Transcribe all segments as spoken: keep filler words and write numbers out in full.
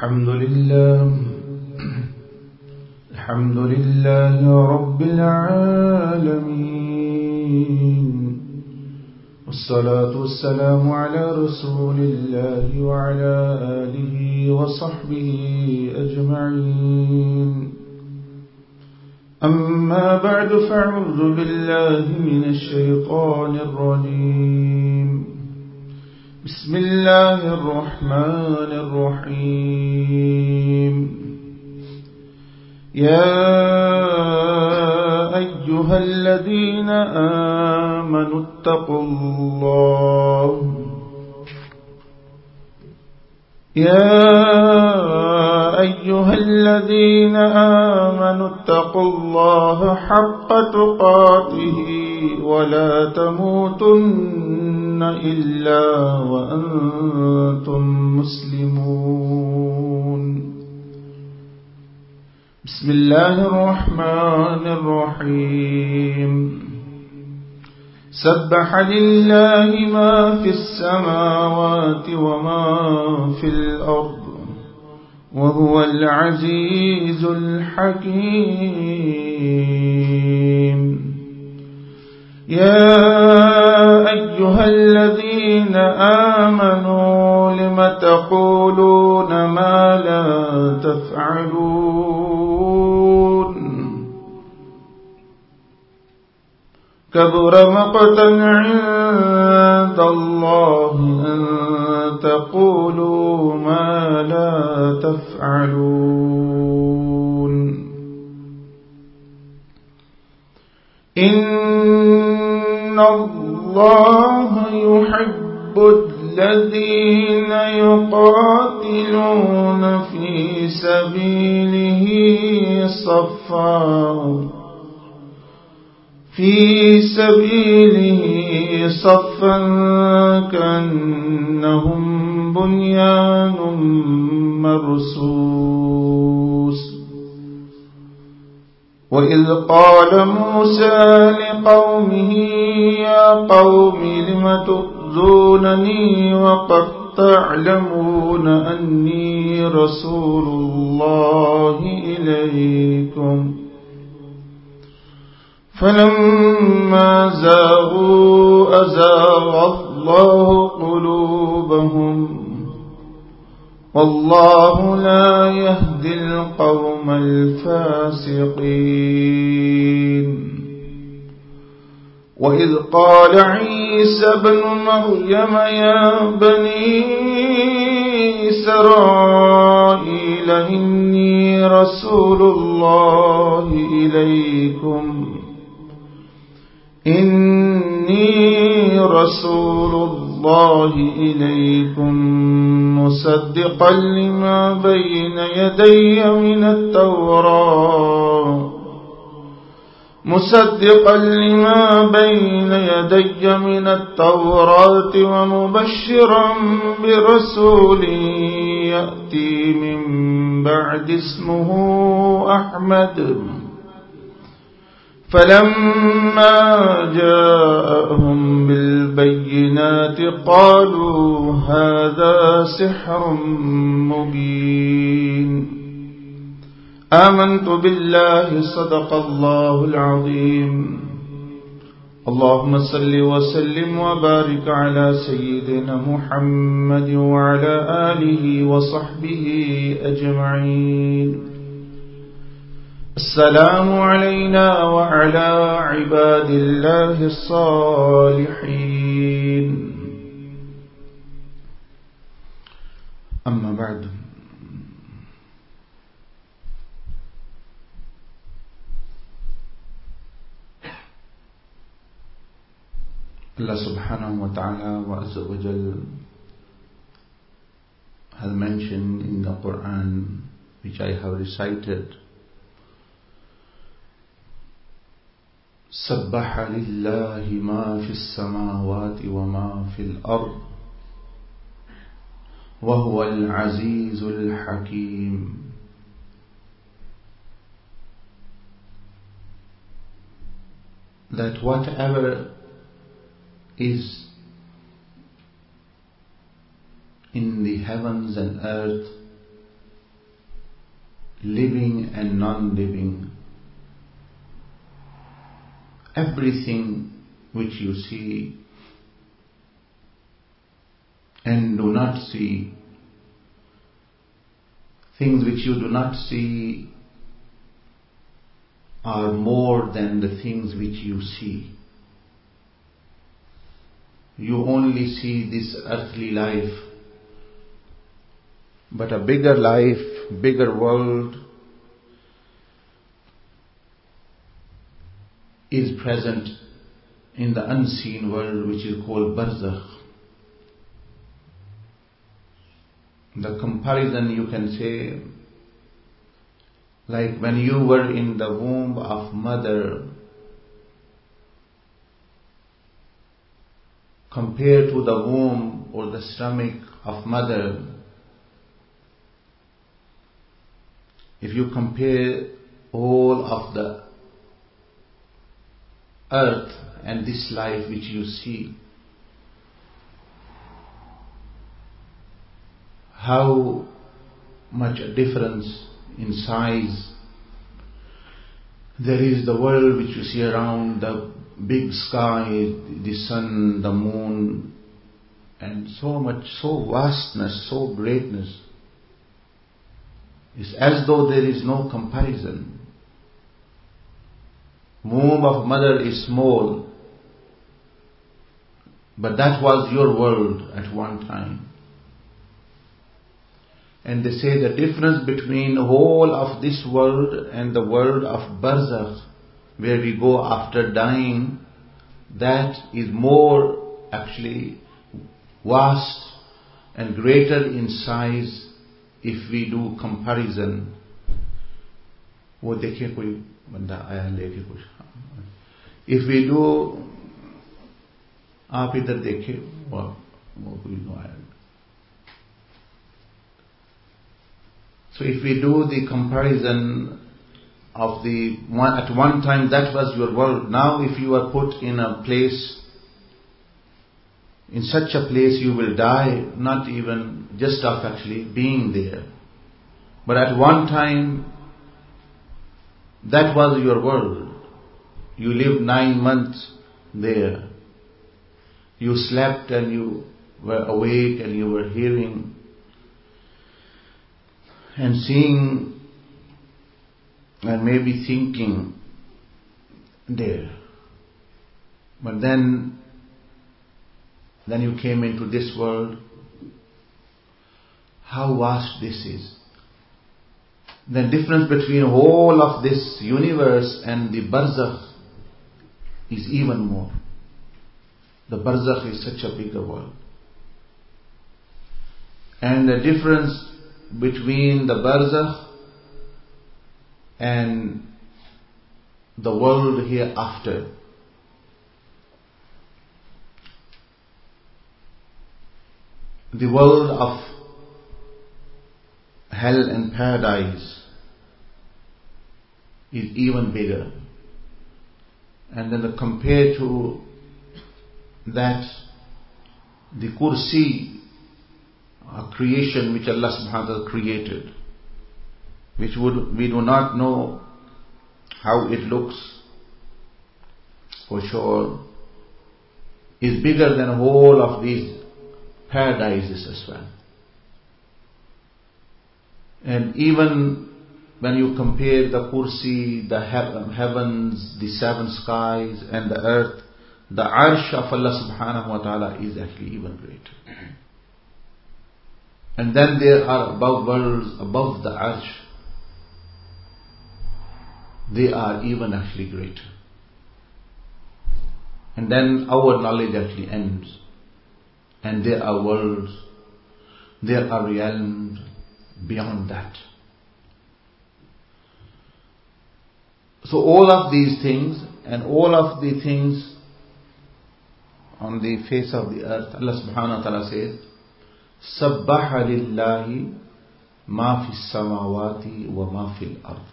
الحمد لله الحمد لله رب العالمين، والصلاة والسلام على رسول الله وعلى آله وصحبه أجمعين. أما بعد، فأعوذ بالله من الشيطان الرجيم. بسم الله الرحمن الرحيم. يا أيها الذين آمنوا اتقوا الله يا أيها الذين آمنوا اتقوا الله حق تقاته ولا تموتن إلا وأنتم مسلمون. بسم الله الرحمن الرحيم. سبح لله ما في السماوات وما في الأرض وهو العزيز الحكيم. يا أيها الذين آمنوا لم تقولون ما لا تفعلون؟ كبر مقتا عند الله أن تقولوا ما لا تفعلون. إن الله يحب الذين يقاتلون في سبيله صفا في سبيله صفا كأنهم بنيان مرصوص. وإذ قال موسى لقومه يا قوم لم تؤذونني وقد تعلمون أني رسول الله إليكم؟ فلما زاغوا أزاغ الله قلوبهم والله لا يهدي القوم الفاسقين. وإذ قال عيسى ابن مريم يا بني إسرائيل إني رسول الله إليكم إني رسول الله إليكم مصدقا لما بين يدي من التوراة مصدقا لما بين يدي من التوراة ومبشرا برسول يأتي من بعد اسمه أحمد. فلما جاءهم بالبينات قالوا هذا سحر مبين. آمنت بالله صدق الله العظيم. اللهم صل وسلم وبارك على سيدنا محمد وعلى آله وصحبه أجمعين. السلام علينا وعلى عباد الله الصالحين. أما بعد، Allah subhanahu wa ta'ala wa azza wa jal has mentioned in the Quran, which I have recited, سبح لله ما في السماوات وما في الأرض وهو العزيز الحكيم. That whatever is in the heavens and earth living and non-living. Everything which you see and do not see, things which you do not see are more than the things which you see. You only see this earthly life, but a bigger life, bigger world is present in the unseen world, which is called Barzakh. The comparison you can say, like when you were in the womb of mother, compared to the womb or the stomach of mother, if you compare all of the earth and this life which you see, how much a difference in size there is. The world which you see around, the big sky, the sun, the moon, and so much, so vastness, so greatness. It's as though there is no comparison. Womb of mother is small, but that was your world at one time. And they say the difference between the whole of this world and the world of Barzakh, where we go after dying, that is more actually vast and greater in size if we do comparison. वो देखिए कोई बंदा आया लेके कुछ, if we do, आप इधर देखिए वो वो कोई आया. So if we do the comparison of the one, at one time that was your world. Now if you are put in a place, in such a place you will die, not even just of actually being there. But at one time that was your world. You lived nine months there. You slept and you were awake and you were hearing and seeing and maybe thinking there. But then, then you came into this world. How vast this is. The difference between all of this universe and the Barzakh is even more. The Barzakh is such a bigger world. And the difference between the Barzakh and the world hereafter, the world of hell and paradise is even bigger. And then compared to that, the kursi, a creation which Allah subhanahu wa ta'ala created, which would we do not know how it looks for sure, is bigger than whole of these paradises as well. And even when you compare the kursi, the heavens, the seven skies and the earth, the arsh of Allah subhanahu wa ta'ala is actually even greater. And then there are above worlds, above the arsh, they are even actually greater. And then our knowledge actually ends. And there are worlds, there are realms beyond that. So all of these things and all of the things on the face of the earth, Allah subhanahu wa ta'ala says, سَبَّحَ لِلَّهِ مَا فِي السَّمَاوَاتِ وَمَا فِي الْأَرْضِ.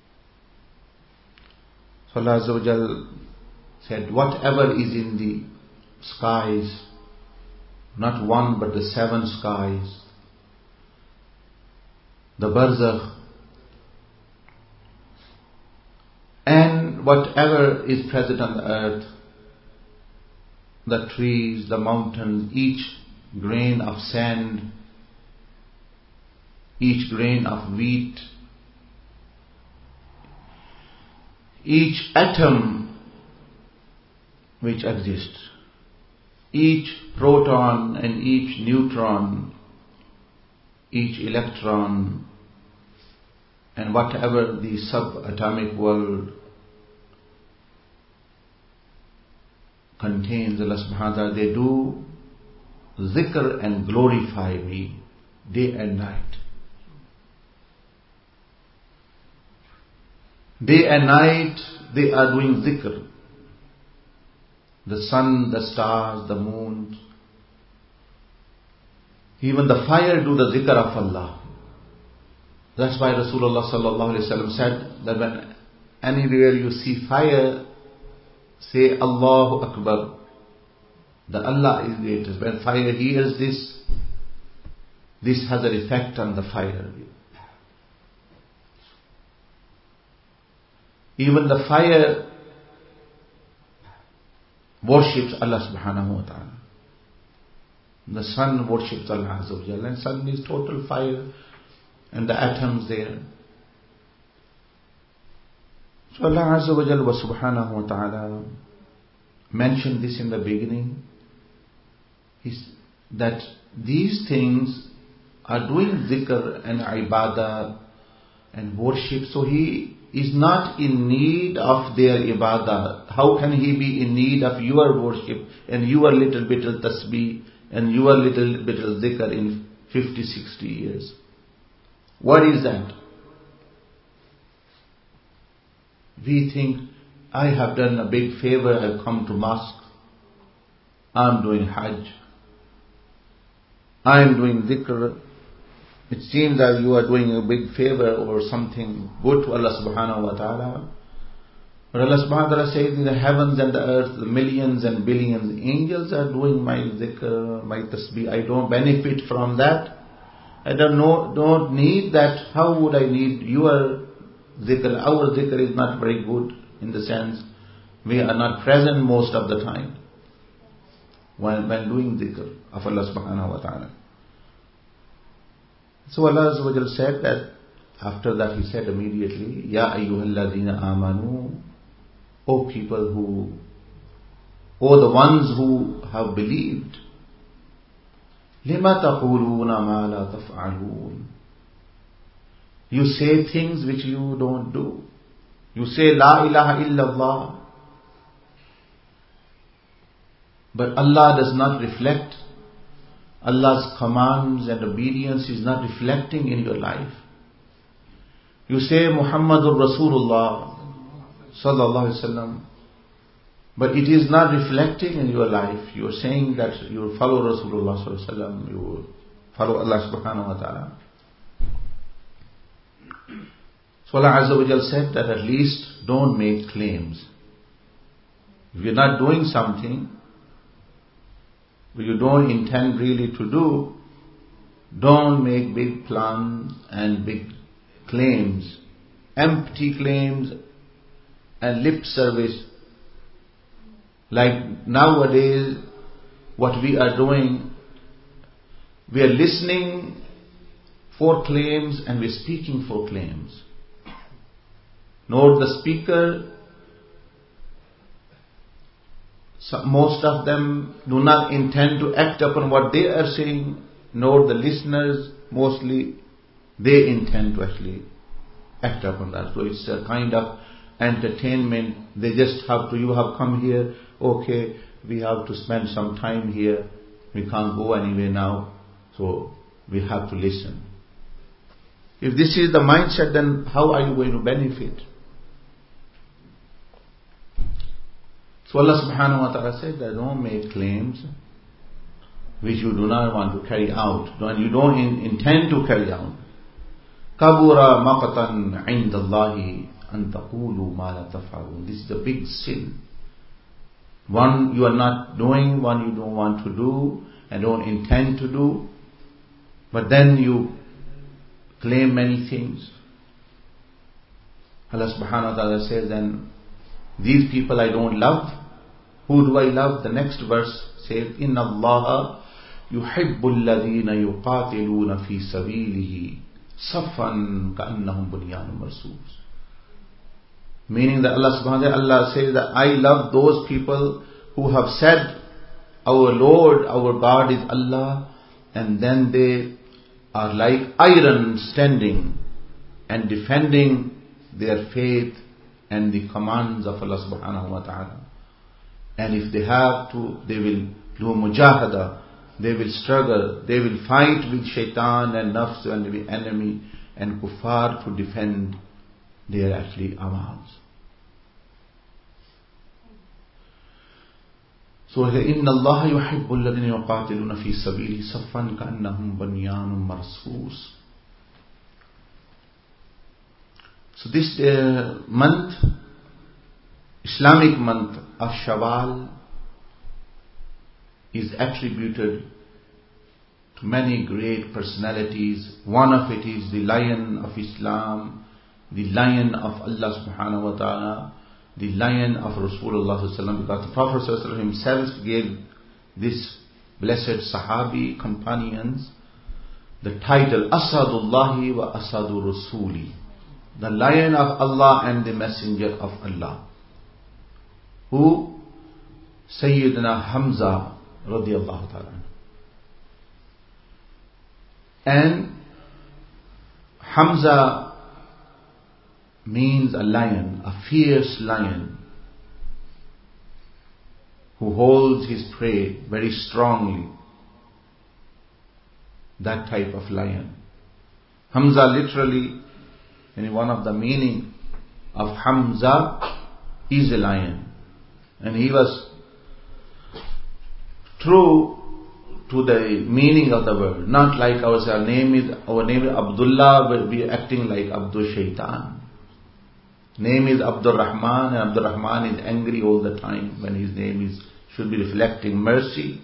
So Allah Azza wa Jal said, whatever is in the skies, not one but the seven skies, the Barzakh, and whatever is present on the earth, the trees, the mountains, each grain of sand, each grain of wheat, each atom which exists, each proton and each neutron, each electron, and whatever the subatomic world contains, Allah subhanahu wa ta'ala, they do zikr and glorify me day and night. Day and night they are doing zikr. The sun, the stars, the moon, even the fire do the zikr of Allah. That's why Rasulullah sallallahu alaihi wasallam said that when anywhere you see fire, say Allahu Akbar. The Allah is greatest. When fire hears this, this has an effect on the fire. Even the fire worships Allah subhanahu wa ta'ala. The sun worships Allah azza wa jalla, and sun is total fire, and the atoms there. So Allah azza wa jalla wa subhanahu wa ta'ala mentioned this in the beginning. He's, that these things are doing zikr and ibadah and worship. So he is not in need of their ibadah. How can he be in need of your worship and your little bit of tasbih and your little bit of zikr in fifty, sixty years? What is that? We think, I have done a big favor, I've come to mosque, I'm doing hajj, I'm doing dhikr. It seems that you are doing a big favor or something good to Allah subhanahu wa ta'ala. But Allah subhanahu wa ta'ala says, in the heavens and the earth, the millions and billions angels are doing my dhikr, my tasbih. I don't benefit from that. I don't know, don't need that. How would I need your dhikr? Our dhikr is not very good, in the sense we are not present most of the time when, when doing dhikr of Allah subhanahu wa ta'ala. So Allah azza wa jalla said that, after that he said immediately, Ya ayyuhalladhina amanu, O people who, O the ones who have believed, lima taquluna ma la taf'alun. You say things which you don't do. You say La ilaha illallah, but Allah does not reflect. Allah's commands and obedience is not reflecting in your life. You say Muhammadur Rasulullah sallallahu alaihi wasallam, but it is not reflecting in your life. You are saying that you follow Rasulullah sallallahu alaihi wasallam, you follow Allah subhanahu wa ta'ala. So Allah azza wa jalla said that at least don't make claims. If you're not doing something you don't intend really to do, don't make big plans and big claims, empty claims and lip service. Like nowadays, what we are doing, we are listening for claims and we are speaking for claims. Nor the speaker, so most of them do not intend to act upon what they are saying, nor the listeners, mostly, they intend to actually act upon that. So it's a kind of entertainment. They just have to, you have come here, okay, we have to spend some time here, we can't go anywhere now, so we have to listen. If this is the mindset, then how are you going to benefit? So Allah subhanahu wa ta'ala said that don't make claims which you do not want to carry out, and you don't in, intend to carry out. Kabura maqatan indallahi an taqulu ma la taf'alun. This is a big sin. One you are not doing, one you don't want to do, and don't intend to do, but then you claim many things. Allah subhanahu wa ta'ala says, then these people I don't love. Who do I love? The next verse says, Inna Allah yuhibbu alladhina yuqatiluna fi sabilihi saffan ka'annahum bunyanun marsus. Meaning that Allah subhanahu wa ta'ala says that I love those people who have said, our Lord, our God is Allah, and then they are like iron standing and defending their faith and the commands of Allah subhanahu wa ta'ala. And if they have to, they will do mujahada, they will struggle, they will fight with shaitan and nafs and the enemy and kuffar to defend their actually amals. So, إِنَّ اللَّهَ يُحِبُّ الَّذِينَ يُقَاتِلُونَ فِي سَبِيلِهِ صَفًّا كَأَنَّهُمْ بُنْيَانٌ مَرْصُوصٌ. So this uh, month, Islamic month of Shawwal, is attributed to many great personalities. One of it is the lion of Islam, the lion of Allah subhanahu wa ta'ala, the lion of Rasulullah sallallahu alaihi wasallam, because the Prophet sallallahu alaihi wasallam himself gave this blessed Sahabi companions the title Asadullahi wa Asadu Rasuli, the lion of Allah and the messenger of Allah. Who? Sayyidina Hamza radiyallahu ta'ala. And Hamza means a lion, a fierce lion who holds his prey very strongly. That type of lion. Hamza literally, in one of the meaning of Hamza, is a lion. And he was true to the meaning of the word. Not like our, our name is our name is Abdullah, will be acting like Abdul Shaitan. Name is Abdul Rahman, and Abdul Rahman is angry all the time when his name is should be reflecting mercy.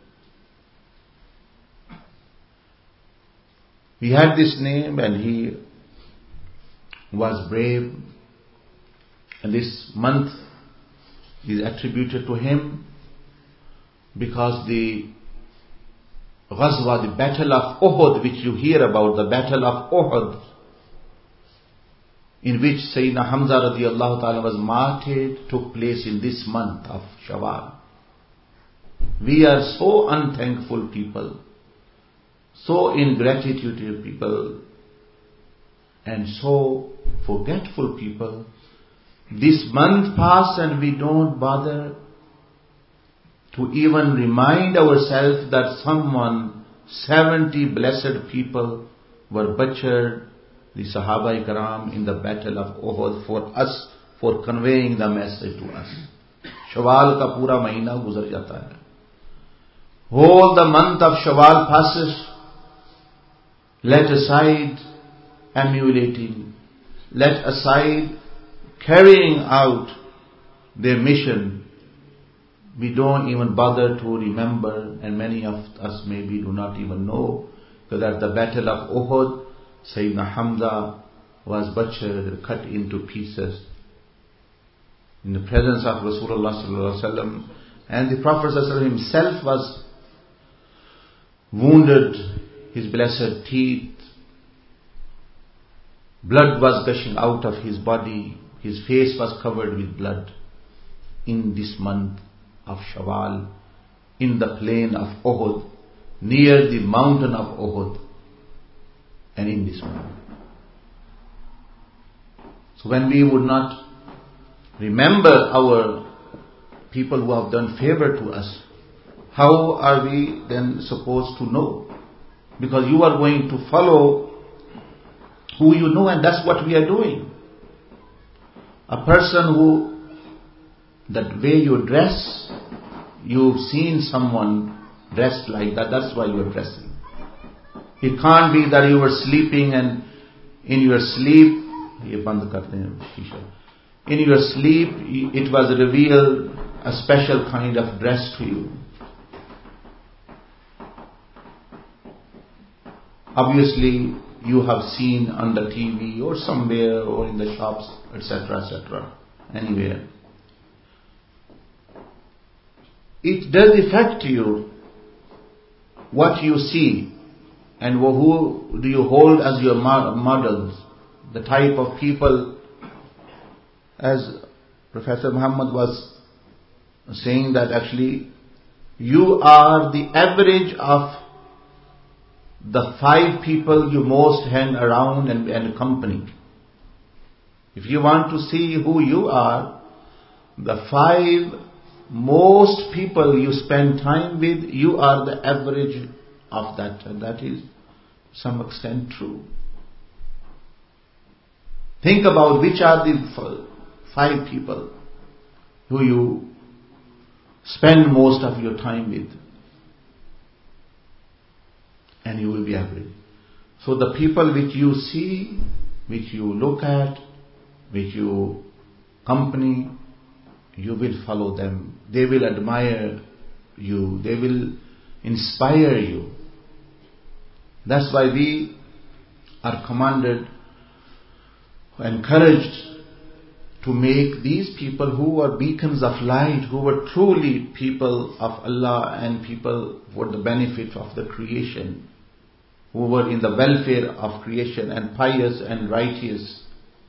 He had this name and he was brave, and this month is attributed to him because the Ghazwa, the battle of Uhud, which you hear about, the battle of Uhud, in which Sayyidina Hamza radiallahu ta'ala was martyred, took place in this month of Shawwal. We are so unthankful people, so ingratitude people, and so forgetful people. This month passed and we don't bother to even remind ourselves that someone, seventy blessed people were butchered, the Sahaba Ikram, in the battle of Uhud, for us, for conveying the message to us. Shawwal ka pura mahina guzar jata hai. Whole the month of Shawwal passes. Let aside emulating, let aside carrying out their mission. We don't even bother to remember, and many of us maybe do not even know, that at the battle of Uhud, Sayyidina Hamza was butchered, cut into pieces in the presence of Rasulullah sallallahu alaihi wasallam, and the Prophet sallallahu alaihi wasallam himself was wounded, his blessed teeth, blood was gushing out of his body, his face was covered with blood in this month of Shawwal, in the plain of Uhud, near the mountain of Uhud, and in this month. So when we would not remember our people who have done favor to us, how are we then supposed to know? Because you are going to follow who you know, and that's what we are doing. A person who, that way you dress, you've seen someone dressed like that, that's why you are dressing. It can't be that you were sleeping and in your sleep, in your sleep it was revealed a special kind of dress to you. Obviously, you have seen on the T V or somewhere or in the shops, et cetera, et cetera, anywhere. It does affect you what you see and who do you hold as your models, the type of people. As Professor Muhammad was saying that actually you are the average of the five people you most hang around and, and company. If you want to see who you are, the five most people you spend time with, you are the average of that, and that is to some extent true. Think about which are the five people who you spend most of your time with, and you will be average. So the people which you see, which you look at, which you company, you will follow them. They will admire you. They will inspire you. That's why we are commanded, encouraged to make these people who are beacons of light, who were truly people of Allah and people for the benefit of the creation, who were in the welfare of creation and pious and righteous.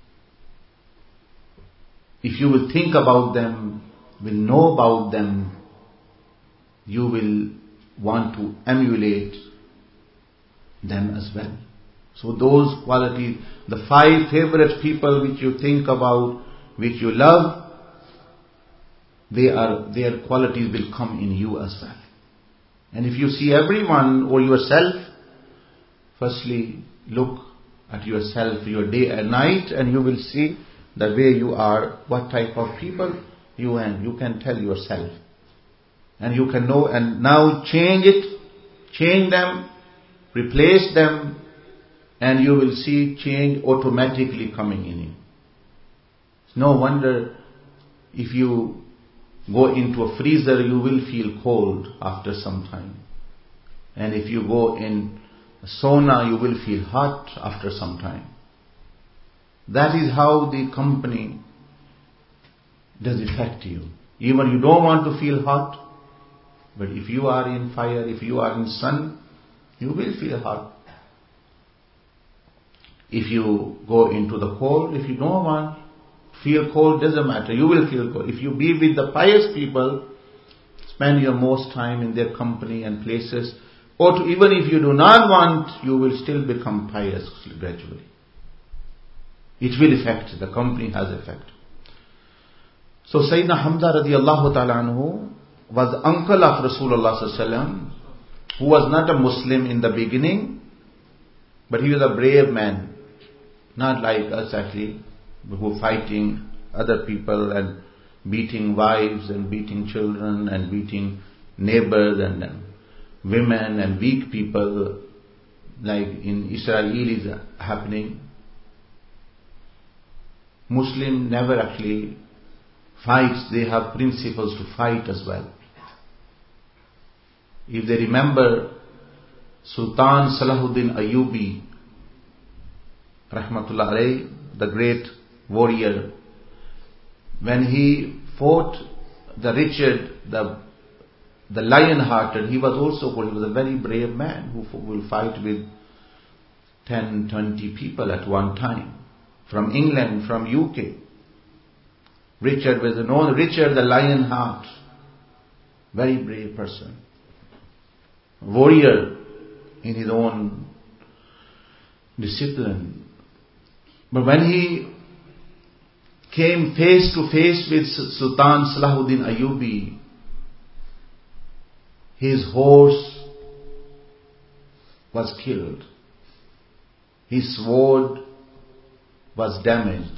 If you will think about them, will know about them, you will want to emulate them as well. So those qualities, the five favorite people which you think about, which you love, they are, their qualities will come in you as well. And if you see everyone or yourself, firstly look at yourself, your day and night, and you will see the way you are, what type of people you are. You can tell yourself. And you can know, and now change it, change them, replace them, and you will see change automatically coming in you. It's no wonder if you go into a freezer, you will feel cold after some time. And if you go in a sauna, you will feel hot after some time. That is how the company does affect you. Even you don't want to feel hot, but if you are in fire, if you are in sun, you will feel hot. If you go into the cold, if you don't want to feel cold, doesn't matter, you will feel cold. If you be with the pious people, spend your most time in their company and places, or to, even if you do not want, you will still become pious gradually. It will affect, the company has effect. So Sayyidina Hamza radiallahu ta'ala anhu was the uncle of Rasulullah sallallahu alaihi wasallam, who was not a Muslim in the beginning, but he was a brave man. Not like us actually, who were fighting other people and beating wives and beating children and beating neighbors and um, women and weak people, like in Israel is happening. Muslim never actually fights, they have principles to fight as well. If they remember Sultan Salahuddin Ayyubi, Rahmatullah alayhi, the great warrior, when he fought the Richard, the the lion-hearted, he was also called, he was a very brave man who will fight with ten, twenty people at one time. From England, from U K. Richard was known, Richard the Lionheart, very brave person, warrior in his own discipline. But when he came face to face with Sultan Salahuddin Ayyubi, his horse was killed, his sword was damaged,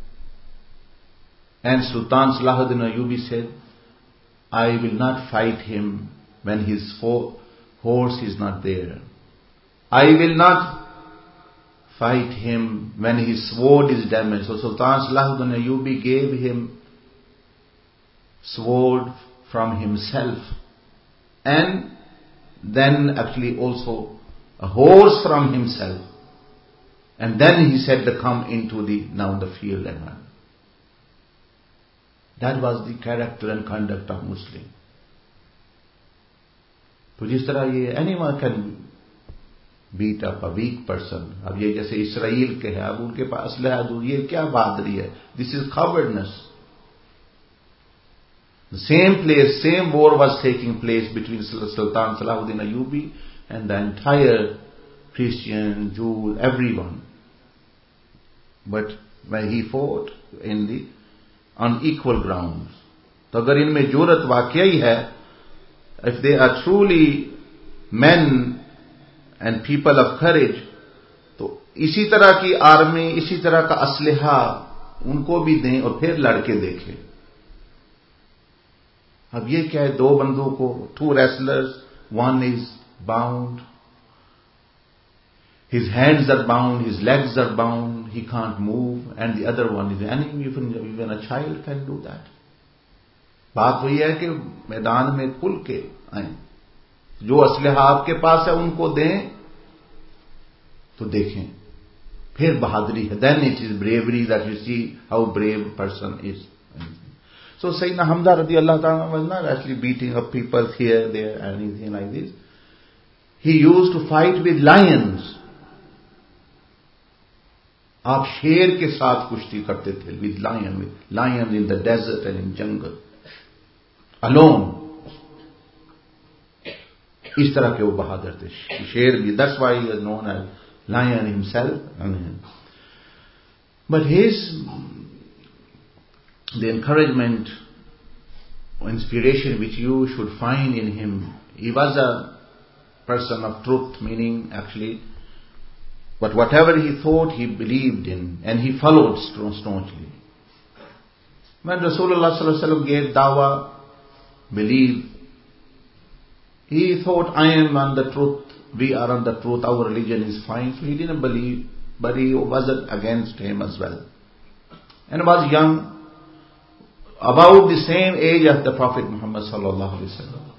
and Sultan Salahuddin Ayyubi said, I will not fight him when his horse is not there. I will not fight him when his sword is damaged. So Sultan Salahuddin Ayyubi gave him sword from himself, and then actually also a horse from himself. And then he said to come into the, now the field and run. That was the character and conduct of Muslim. तो जिस तरह ये anyone can beat up a weak person. अब ये जैसे Israel के है, अब उनके पास असलहा दूर, ये क्या बहादुरी है? This is cowardness. The same place, same war was taking place between Sultan Salahuddin Ayyubi and the entire Christian, Jew, everyone. But when he fought in the on equal grounds. तो अगर इनमें जुरत वाकई है, if they are truly men and people of courage, तो इसी तरह की army, इसी तरह का असलहा उनको भी दें और फिर लड़के देखें. अब ये क्या है? दो बंदूकों, two wrestlers, one is bound, his hands are bound, his legs are bound, he can't move, and the other one is enemy. Even, even a child can do that. बात वही है कि मैदान में खुल के आए, जो असलहा आपके पास है उनको दें तो देखें, फिर बहादुरी है. Then it is bravery that you see how brave a person is. So Sayyidina Hamza radiallahu ta'ala was not actually beating up people here, there, anything like this. He used to fight with lions. आप शेर के साथ कुश्ती करते थे, with lion, with lions in the desert and in jungle, alone. इस तरह के वो बहादुर थे, शेर भी. That's why he is known as lion himself. But his, the encouragement or inspiration which you should find in him, he was a person of truth, meaning actually, but whatever he thought, he believed in, and he followed staunchly. When Rasulullah sallallahu alaihi wasallam gave dawah, believe, he thought, I am on the truth, we are on the truth, our religion is fine. So he didn't believe, but he wasn't against him as well. And was young, about the same age as the Prophet Muhammad sallallahu alaihi wasallam.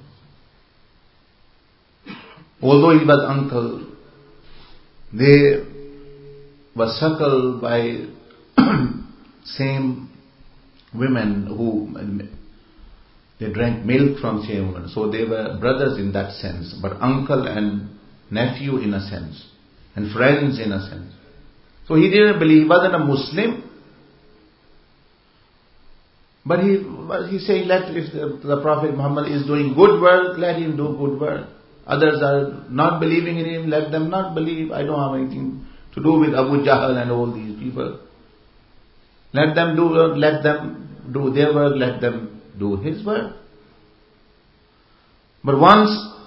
Although he was uncle, they were suckled by same women who they drank milk from same women. So they were brothers in that sense, but uncle and nephew in a sense, and friends in a sense. So he didn't believe, he wasn't a Muslim, but he he saying, let, if the, the Prophet Muhammad is doing good work, let him do good work. Others are not believing in him, let them not believe. I don't have anything to do with Abu Jahl and all these people. Let them do let them do their work, let them do his work. But once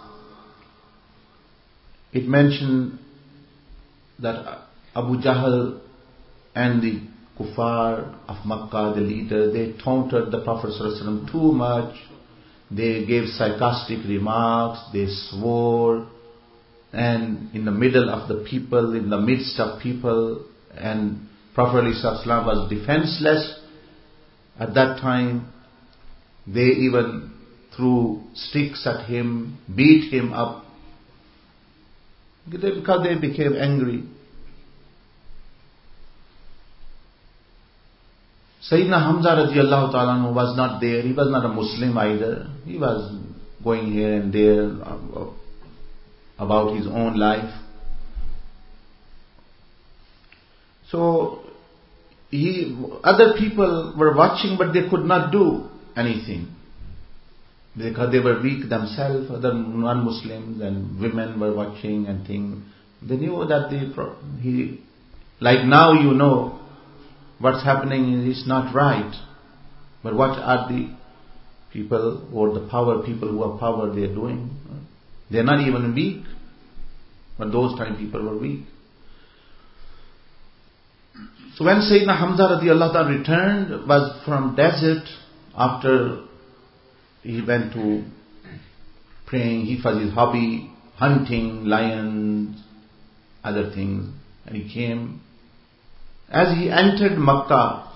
it mentioned that Abu Jahl and the Kuffar of Makkah, the leader, they taunted the Prophet ﷺ too much. They gave sarcastic remarks, they swore, and in the middle of the people, in the midst of people, and Prophet ﷺ was defenseless at that time. They even threw sticks at him, beat him up, because they became angry. Sayyidina Hamza radiallahu ta'ala was not there. He was not a Muslim either. He was going here and there about his own life. So he, other people were watching, but they could not do anything because they were weak themselves. Other non-Muslims and women were watching and things. They knew that the, he, like now you know, what's happening is not right. But what are the people or the power people who have power they are doing? They are not even weak. But those time people were weak. So when Sayyidina Hamza radiallahu ta'ala returned, was from desert after he went to praying, he was his hobby, hunting, lions, other things. And he came. As he entered Makkah,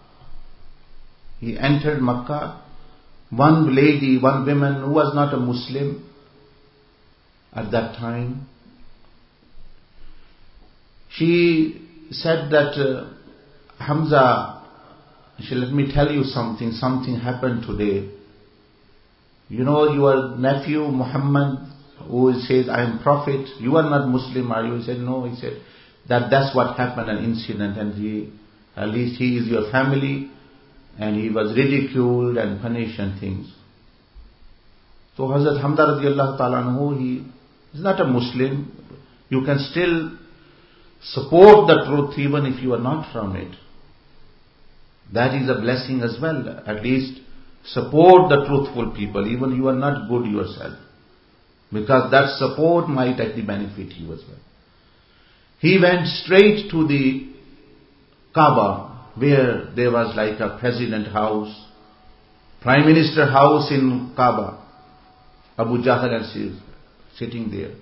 he entered Makkah, one lady, one woman who was not a Muslim at that time, she said that, uh, Hamza, let me tell you something, something happened today. You know your nephew Muhammad, who says, I am prophet, you are not Muslim, are you? He said, no. He said, that that's what happened, an incident, and he, at least he is your family, and he was ridiculed and punished and things. So Hazrat Hamza radiallahu ta'ala anhu, he is not a Muslim. You can still support the truth even if you are not from it. That is a blessing as well. At least support the truthful people, even you are not good yourself. Because that support might actually benefit you as well. He went straight to the Kaaba, where there was like a president house, prime minister house in Kaaba. Abu Jahl is sitting there.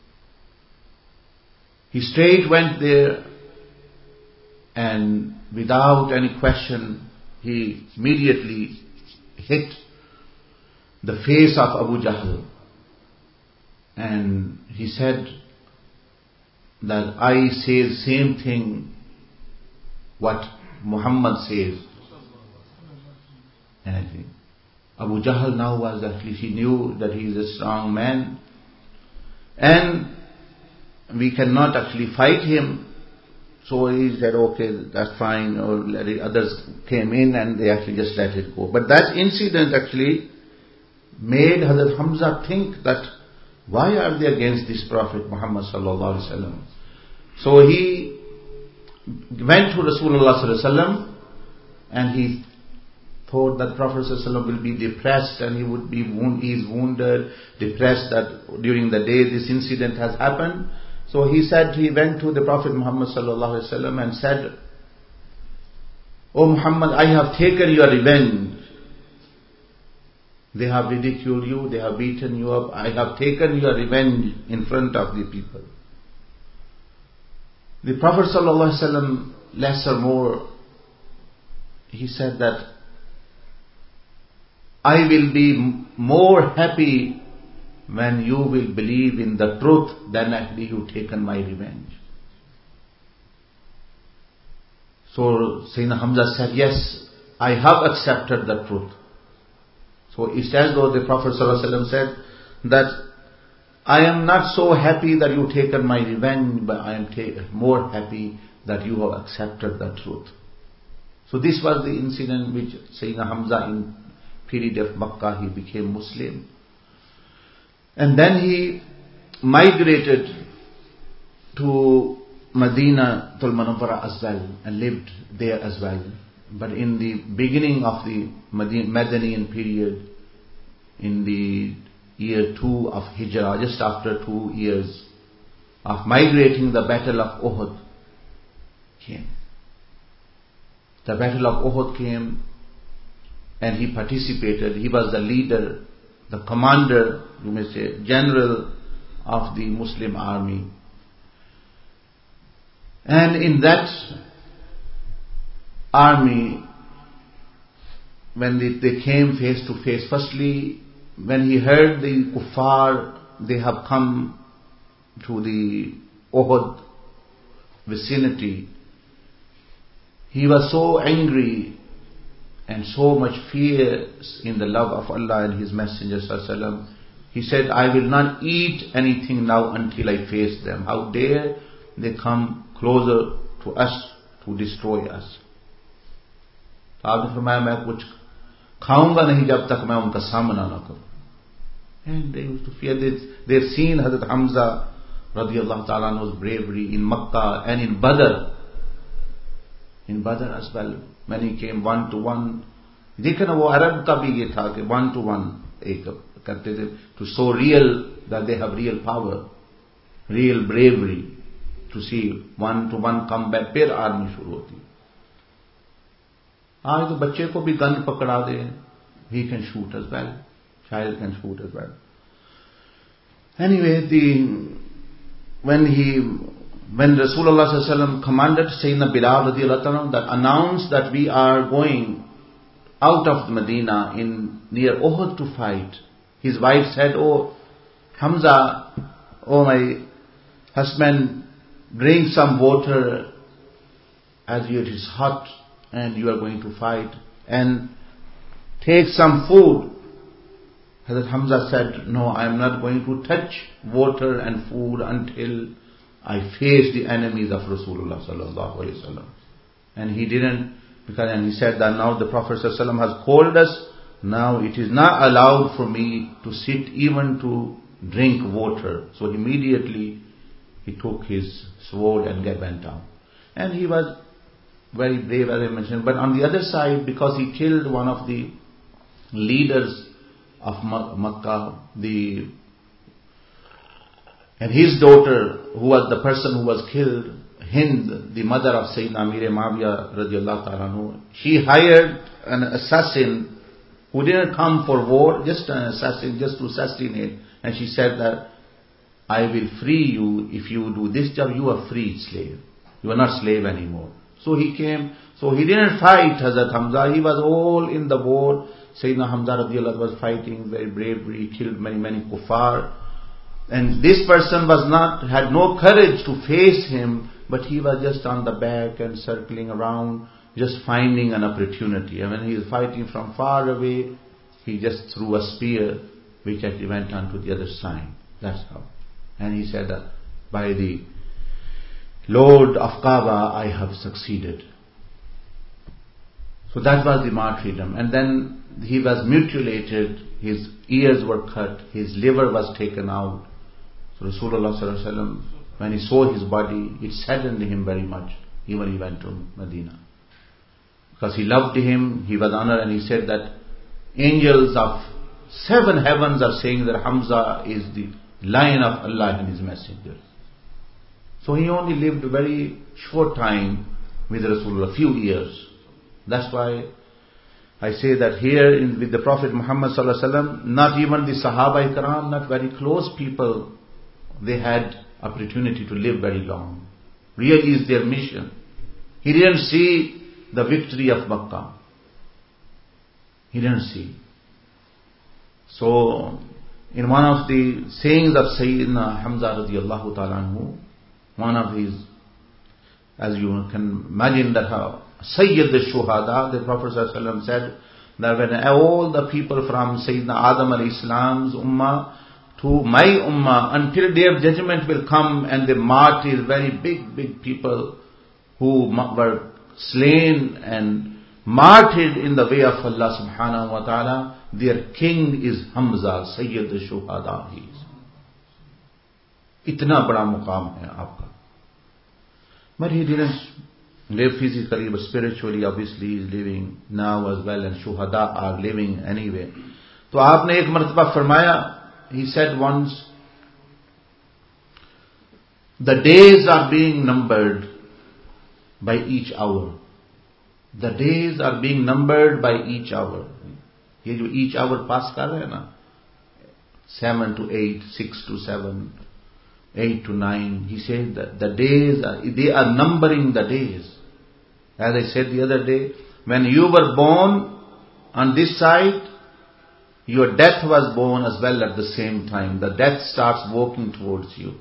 He straight went there, and without any question, he immediately hit the face of Abu Jahl. And he said that I say the same thing what Muhammad says. And I think Abu Jahl now was actually, he knew that he is a strong man, and we cannot actually fight him. So he said, okay, that's fine. Or others came in and they actually just let it go. But that incident actually made Hazrat Hamza think that why are they against this Prophet Muhammad sallallahu alaihi wasallam? So he went to Rasulullah sallallahu alaihi wasallam, and he thought that Prophet sallallahu alaihi wasallam will be depressed, and he would be wound, he is wounded, depressed that during the day this incident has happened. So he said, he went to the Prophet Muhammad sallallahu alaihi wasallam and said, "O Muhammad, I have taken your revenge. They have ridiculed you, they have beaten you up. I have taken your revenge in front of the people." The Prophet sallallahu alaihi wasallam, less or more, he said that, I will be more happy when you will believe in the truth than actually you taken my revenge. So Sayyidina Hamza said, yes, I have accepted the truth. So it's as though the Prophet ﷺ said that I am not so happy that you taken my revenge, but I am ta- more happy that you have accepted the truth. So this was the incident which Sayyidina Hamza, in period of Makkah, he became Muslim. And then he migrated to Medina Tul Munawwara as well, and lived there as well. But in the beginning of the Madanian period, in the year two of Hijrah, just after two years of migrating, the Battle of Uhud came. The Battle of Uhud came, and he participated. He was the leader, the commander, you may say, general of the Muslim army. And in that army, when they, they came face to face, firstly, when he heard the kuffar, they have come to the Uhud vicinity, he was so angry and so much fear in the love of Allah and His Messenger sallallahu alaihi wasallam. He said, I will not eat anything now until I face them. How dare they come closer to us to destroy us. तो आपने फरमाया, मैं कुछ खाऊंगा नहीं जब तक मैं उनका सामना न करूं. And they used to fear this. They've seen Hazrat Hamza radiallahu ta'ala anhu's bravery in Makkah and in Badr. In Badr as well, when he came one to one. देखा ना वो अरब का भी ये था कि one to one एक करते थे, to show real that they have real power, real bravery, to see one to one combat. फिर आर्मी शुरू होती. आज तो बच्चे को भी गन पकड़ा दे, he can shoot as well, child can shoot as well. Anyway, the when he when Rasulullah sallallahu alaihi wasallam commanded Sayyidina Bilal radiallahu anhu that announced that we are going out of Medina in near Uhud to fight, his wife said, "Oh Hamza, oh my husband, bring some water as it is hot and you are going to fight, and take some food. Hazrat Hamza said, no, I am not going to touch water and food until I face the enemies of Rasulullah sallallahu alaihi wasallam. And he didn't, because and he said that now the Prophet sallallahu alaihi wasallam has called us, now it is not allowed for me to sit even to drink water. So immediately he took his sword and went down. And he was very brave, as I mentioned. But on the other side, because he killed one of the leaders of Makkah, the and his daughter, who was the person who was killed, Hind, the mother of Sayyidina Amir Muawiyah radiallahu ta'ala anhu, she hired an assassin who didn't come for war, just an assassin, just to assassinate. And she said that, I will free you if you do this job. You are free slave. You are not slave anymore. So he came. So he didn't fight Hazrat Hamza. He was all in the war. Sayyidina Hamza radiallahu was fighting very bravely. He killed many, many kuffar. And this person was not, had no courage to face him, but he was just on the back and circling around, just finding an opportunity. And when he was fighting from far away, he just threw a spear, which actually went on to the other side. That's how. And he said that, by the Lord of Kaaba, I have succeeded. So that was the martyrdom. And then he was mutilated, his ears were cut, his liver was taken out. So Rasulullah sallallahu alaihi wasallam, when he saw his body, it saddened him very much, even he went to Medina. Because he loved him, he was honored, and he said that angels of seven heavens are saying that Hamza is the lion of Allah and his messengers. So he only lived a very short time with Rasulullah, a few years. That's why I say that here in, with the Prophet Muhammad sallallahu alaihi wasallam, not even the Sahaba Ikram, not very close people, they had opportunity to live very long. Really is their mission. He didn't see the victory of Makkah. He didn't see. So, in one of the sayings of Sayyidina Hamza radiallahu ta'ala anhu, one of his, as you can imagine that how Sayyid al-Shuhada, the Prophet sallallahu alaihi wasallam said that when all the people from Sayyidina Adam alayhi salam's ummah to my ummah, until day of judgment will come, and the martyrs, very big, big people who were slain and martyred in the way of Allah subhanahu wa ta'ala, their king is Hamza, Sayyid al-Shuhada. He is. Itna bada muqam hai aapka. But he didn't live physically, but spiritually, obviously, he is living now as well, and Shuhada are living anyway. So aapne ek martaba farmaya, he said once, the days are being numbered by each hour. The days are being numbered by each hour. ये जो each hour pass कर रहे हैं ना, seven to eight, six to seven, eight to nine. He said that the days are, they are numbering the days. As I said the other day, when you were born on this side, your death was born as well at the same time. The death starts walking towards you.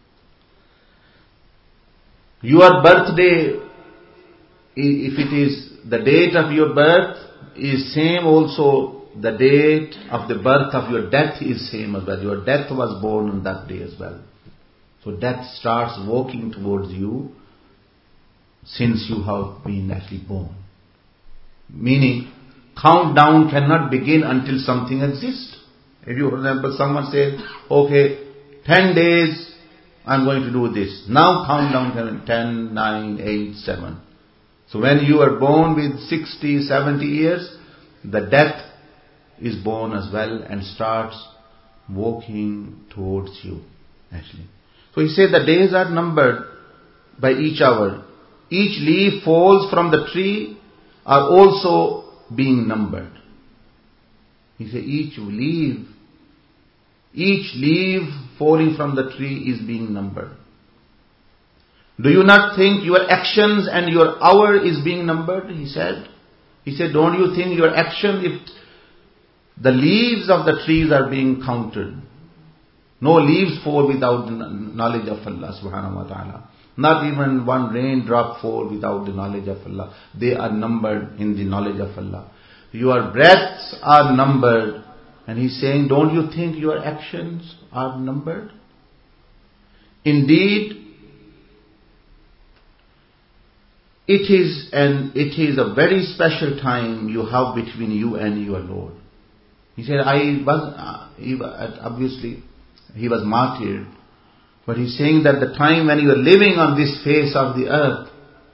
Your birthday, if it is the date of your birth, is same also, the date of the birth of your death is same as well. Your death was born on that day as well. So death starts walking towards you since you have been actually born. Meaning, countdown cannot begin until something exists. If you, for example, someone says, okay, ten days, I'm going to do this. Now countdown can ten, nine, eight, seven. So when you are born with sixty, seventy years, the death is born as well and starts walking towards you, actually. So he said the days are numbered by each hour. Each leaf falls from the tree are also being numbered. He said each leaf, each leaf falling from the tree is being numbered. Do you not think your actions and your hour is being numbered? He said. He said, don't you think your action, if the leaves of the trees are being counted, no leaves fall without the knowledge of Allah subhanahu wa ta'ala. Not even one raindrop fall without the knowledge of Allah. They are numbered in the knowledge of Allah. Your breaths are numbered. And He's saying, don't you think your actions are numbered? Indeed, it is an it is a very special time you have between you and your Lord. He said, I was, uh, he, obviously, he was martyred. But he's saying that the time when you are living on this face of the earth,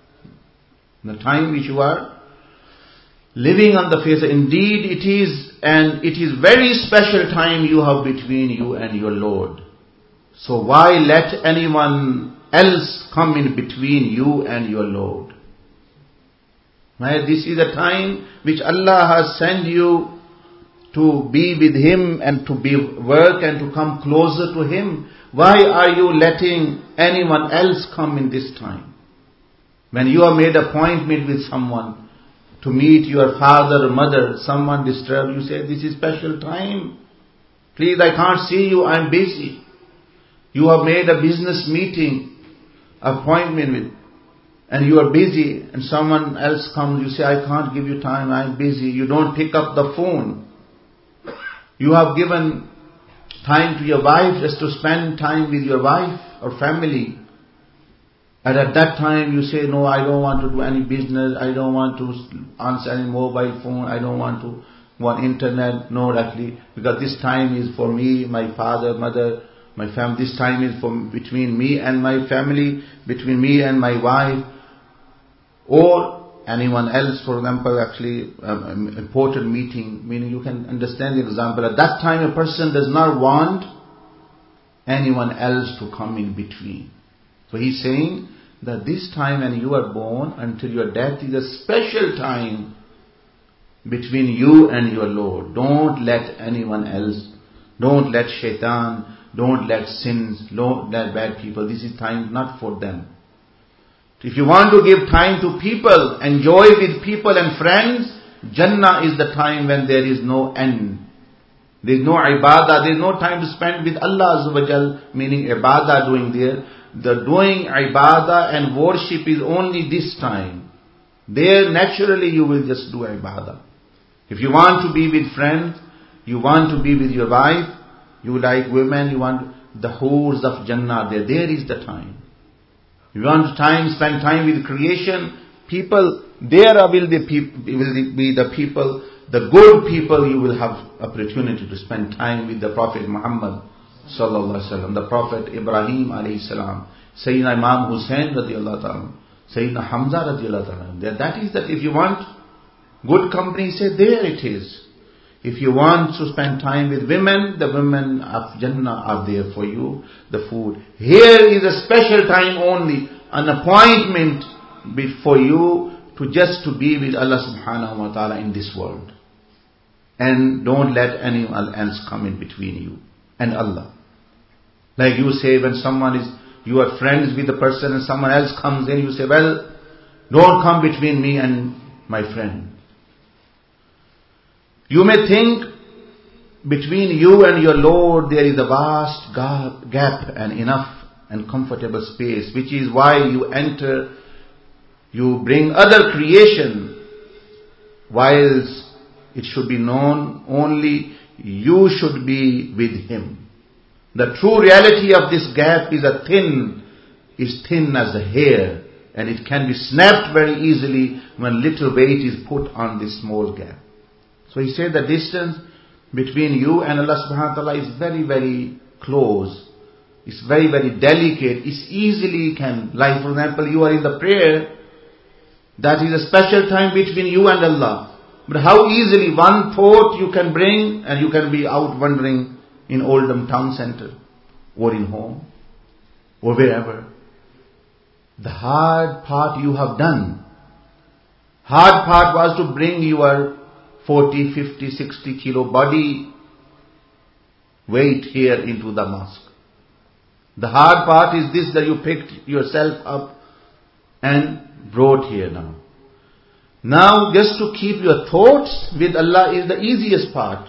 the time which you are living on the face, indeed it is, and it is very special time you have between you and your Lord. So why let anyone else come in between you and your Lord? Right? This is a time which Allah has sent you to be with Him and to be work and to come closer to Him. Why are you letting anyone else come in this time? When you have made appointment with someone to meet your father or mother, someone disturbed, you say, this is special time. Please, I can't see you, I'm busy. You have made a business meeting, appointment with, and you are busy, and someone else comes, you say, I can't give you time, I'm busy. You don't pick up the phone. You have given time to your wife just to spend time with your wife or family. And at that time you say, no, I don't want to do any business, I don't want to answer any mobile phone, I don't want to go on internet, no, actually, because this time is for me, my father, mother, my family, this time is for between me and my family, between me and my wife, or anyone else, for example, actually, um, important meeting, meaning you can understand the example. At that time, a person does not want anyone else to come in between. So he's saying that this time when you are born until your death is a special time between you and your Lord. Don't let anyone else, don't let shaitan, don't let sins, don't let bad people. This is time not for them. If you want to give time to people, enjoy with people and friends, Jannah is the time when there is no end. There is no ibadah, there is no time to spend with Allah Azza wa Jal, meaning ibadah doing there. The doing ibadah and worship is only this time. There naturally you will just do ibadah. If you want to be with friends, you want to be with your wife, you like women, you want the hurs of Jannah there, there is the time. You want time, spend time with creation, people, there will be, peop- will be the people, the good people, you will have opportunity to spend time with the Prophet Muhammad sallallahu alaihi wasallam, the Prophet Ibrahim alayhi salam, Sayyidina Imam Hussain radiallahu ta'ala, Sayyidina Hamza radiallahu ta'ala. That is that if you want good company, say there it is. If you want to spend time with women, the women of Jannah are there for you, the food. Here is a special time only, an appointment for you to just to be with Allah subhanahu wa ta'ala in this world. And don't let anyone else come in between you and Allah. Like you say when someone is, you are friends with the person and someone else comes in, you say, well, don't come between me and my friend. You may think between you and your Lord there is a vast gap and enough and comfortable space, which is why you enter, you bring other creation, whilst it should be known only you should be with Him. The true reality of this gap is a thin, is thin as a hair, and it can be snapped very easily when little weight is put on this small gap. So he said the distance between you and Allah subhanahu wa ta'ala is very, very close. It's very, very delicate. It's easily can, like for example, you are in the prayer, that is a special time between you and Allah. But how easily one thought you can bring and you can be out wandering in Oldham town center or in home or wherever. The hard part you have done. Hard part was to bring your forty, fifty, sixty kilo body weight here into the mosque. The hard part is this, that you picked yourself up and brought here now. Now just to keep your thoughts with Allah is the easiest part.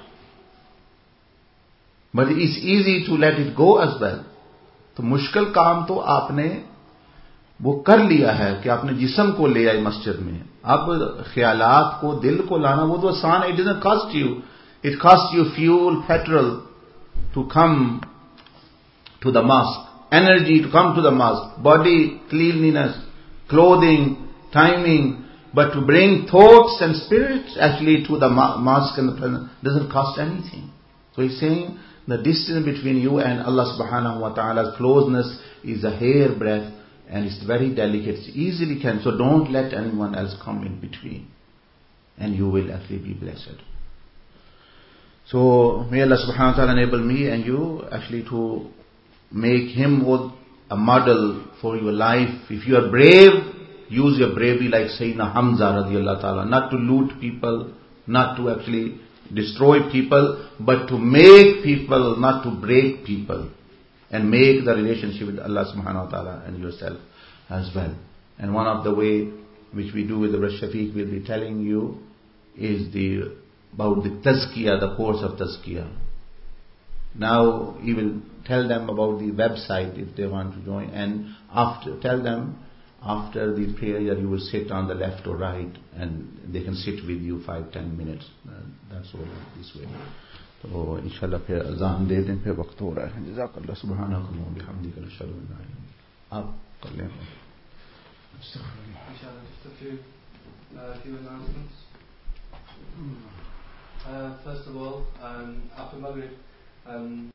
But it's easy to let it go as well. तो मुश्किल काम तो आपने वो कर लिया है कि आपने जिस्म को ले आए मस्जिद में. अब ख्यालात को, दिल को लाना वो तो आसान है. It doesn't cost you. It costs you fuel, petrol to come to the mosque, energy to come to the mosque, body cleanliness, clothing, timing, but to bring thoughts and spirits actually to the mosque and the presence doesn't cost anything. So he's saying the distance between you and Allah subhanahu wa ta'ala's closeness is a hair breadth, and it's very delicate. It's easily can. So don't let anyone else come in between, and you will actually be blessed. So may Allah subhanahu wa ta'ala enable me and you actually to make him a model for your life. If you are brave, use your bravery like Sayyidina Hamza radiallahu ta'ala. Not to loot people, not to actually destroy people, but to make people, not to break people. And make the relationship with Allah subhanahu wa ta'ala and yourself as well. And one of the way which we do with the Rash Shafiq will be telling you is the about the tazkiyah, the course of tazkiyah. Now he will tell them about the website if they want to join, and after tell them after the prayer you will sit on the left or right, and they can sit with you five ten minutes. Uh, that's all this way. तो इंशाल्लाह फिर अज़ान दे दें, फिर वक्त हो रहा है. जज़ाकल्लाह सुब्हानकल्लाह व बिहम्दिका नशहदु अन ला इलाहा इल्ला अंत. आप कर लें. Inshallah, just a few, uh, few announcements. Uh, first of all, um, after Maghrib, um,